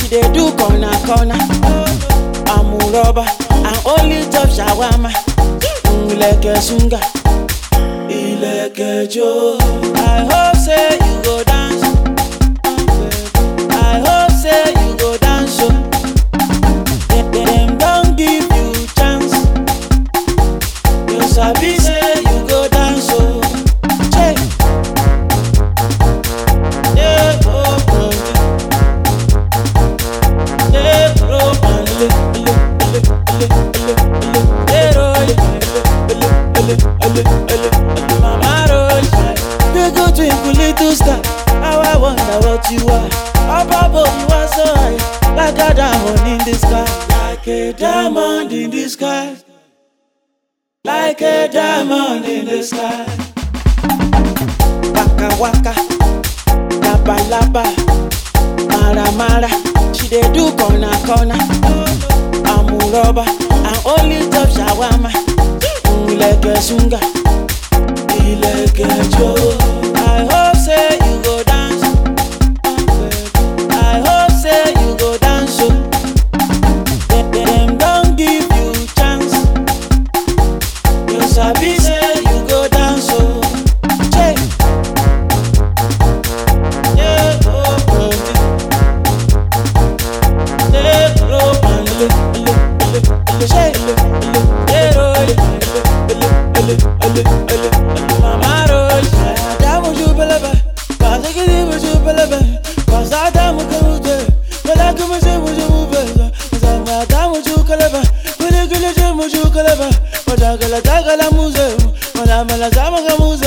She dey do corner corner. I'm a rubber, I only top shawarma. Ileke sunga, ileke jo. I hope say you go dance. I hope say you go dance. Them don't give you chance. You sabi say you go dance. Che. Yeah, oh, yeah, Mama roll, they go twinkle little star. How I wonder what you are. Up above you are so high, like a diamond in the sky, like a diamond in the sky, like a diamond in the sky. Waka waka, laba laba, mara mara. She dey do corner corner. I'm a rubber, I only top shawarma. Ileke sunga, ileke jo. I hope say you go dance. I hope say you go dance. Them don't give you chance. You sabi say you go dance. Che. Yeah, oh, yeah, Mama roll, damu jubelebe, kaza kidi mujubelebe, kaza damu kamute, kala kumse mujubelebe, kaza damu jukelebe, kuli kuli mujukelebe, kaza kala takala muze, mala mala zama kamuze.